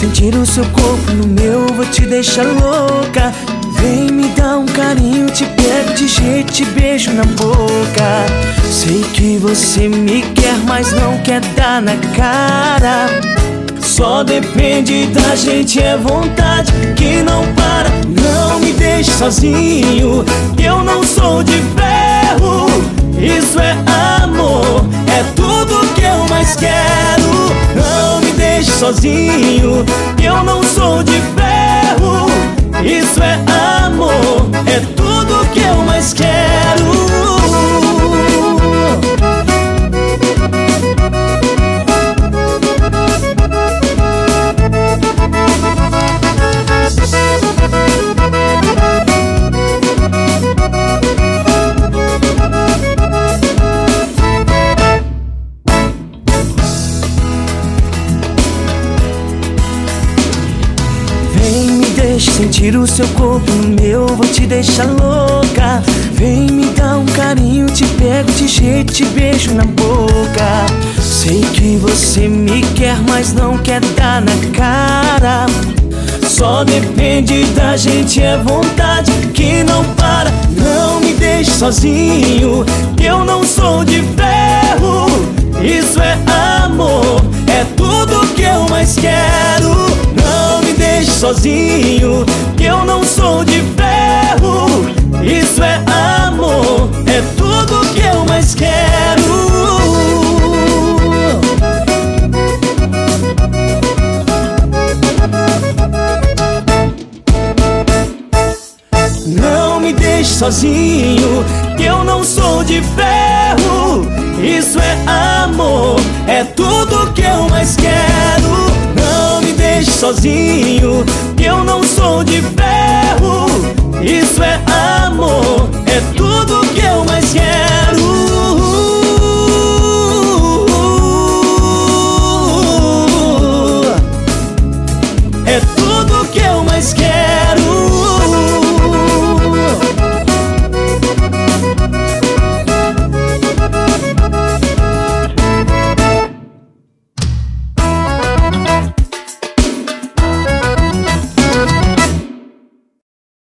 sentir o seu corpo no meu, vou te deixar louca. Vem me dar um carinho, te pego de jeito, te beijo na boca. Sei que você me quer, mas não quer dar na cara. Só depende da gente, é vontade que não para. Não me deixe sozinho, eu não sou de ferro. Isso é amor, é tudo que eu mais quero. Não me deixe sozinho, eu não sou de ferro. Isso é amor, é tudo que eu mais quero. Deixe sentir o seu corpo no meu, vou te deixar louca. Vem me dar um carinho, te pego de jeito, te beijo na boca. Sei que você me quer, mas não quer dar na cara. Só depende da gente, é vontade que não para. Não me deixe sozinho, eu não sou de ferro. Isso é amor, é tudo que eu mais quero. Não me deixe sozinho, eu não sou de ferro. Isso é amor, é tudo que eu mais quero. Não me deixe sozinho, eu não sou de ferro. Isso é amor, é tudo que eu mais quero. Não me deixe sozinho, eu não sou de ferro.